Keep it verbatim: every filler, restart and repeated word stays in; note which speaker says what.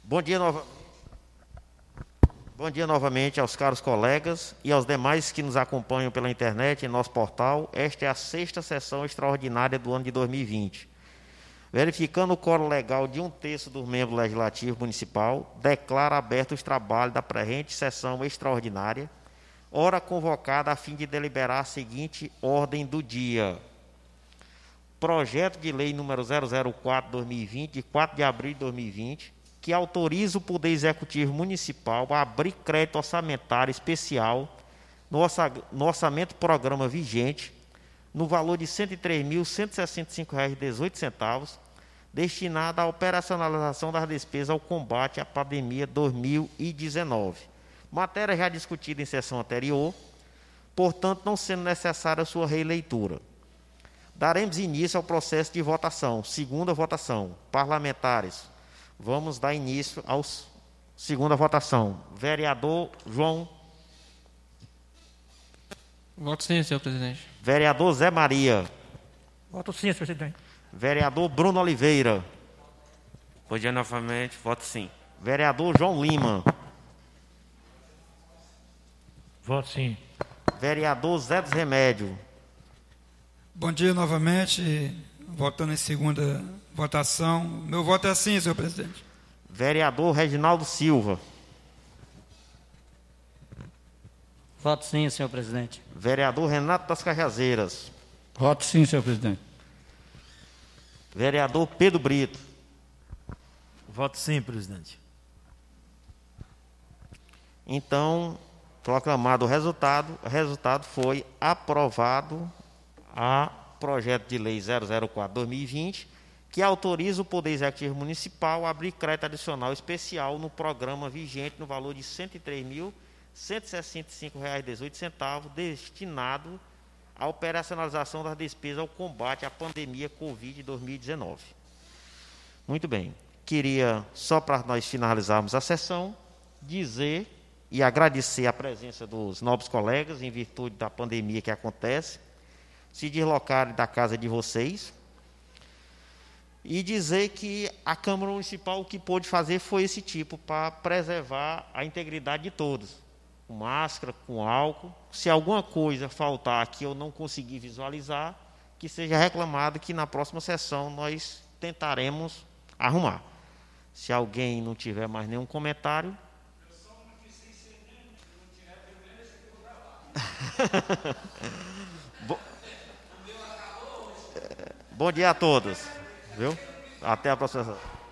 Speaker 1: Bom dia, nova... Bom dia novamente aos caros colegas e aos demais que nos acompanham pela internet em nosso portal. Esta é a sexta sessão extraordinária do ano de dois mil e vinte. Verificando o quórum legal de um terço dos membros legislativos municipal, declara aberto os trabalhos da presente sessão extraordinária, hora convocada a fim de deliberar a seguinte ordem do dia. Projeto de lei número zero zero quatro barra dois mil e vinte, de quatro de abril de dois mil e vinte, que autoriza o Poder Executivo Municipal a abrir crédito orçamentário especial no, orça, no orçamento programa vigente, no valor de cento e três mil, cento e sessenta e cinco reais e dezoito centavos, destinado à operacionalização das despesas ao combate à pandemia dois mil e dezenove. Matéria já discutida em sessão anterior, portanto, não sendo necessária sua releitura. Daremos início ao processo de votação. Segunda votação. Parlamentares, vamos dar início à segunda votação. Vereador João.
Speaker 2: Voto sim, senhor presidente.
Speaker 1: Vereador Zé Maria.
Speaker 3: Voto sim, senhor presidente.
Speaker 1: Vereador Bruno Oliveira.
Speaker 4: Bom dia novamente, voto sim.
Speaker 1: Vereador João Lima.
Speaker 3: Voto sim.
Speaker 1: Vereador Zé dos Remédios.
Speaker 5: Bom dia novamente, votando em segunda votação. Meu voto é sim, senhor presidente.
Speaker 1: Vereador Reginaldo Silva.
Speaker 6: Voto sim, senhor presidente.
Speaker 1: Vereador Renato das Cajazeiras.
Speaker 7: Voto sim, senhor presidente.
Speaker 1: Vereador Pedro Brito.
Speaker 8: Voto sim, presidente.
Speaker 1: Então, proclamado o resultado, o resultado foi aprovado a projeto de lei zero zero quatro barra dois mil e vinte, que autoriza o Poder Executivo Municipal a abrir crédito adicional especial no programa vigente no valor de cento e três mil, cento e sessenta e cinco reais e dezoito centavos, destinado à operacionalização das despesas ao combate à pandemia Covid dois mil e dezenove. Muito bem. Queria, só para nós finalizarmos a sessão, dizer e agradecer a presença dos nobres colegas, em virtude da pandemia que acontece, se deslocarem da casa de vocês, e dizer que a Câmara Municipal o que pôde fazer foi esse tipo, para preservar a integridade de todos, com máscara, com álcool. Se alguma coisa faltar que eu não conseguir visualizar, que seja reclamado, que na próxima sessão nós tentaremos arrumar. Se alguém não tiver mais nenhum comentário... Eu só não quis ser incendente, se não tiver problema, deixa eu gravar. Bom dia a todos, viu? Até a próxima.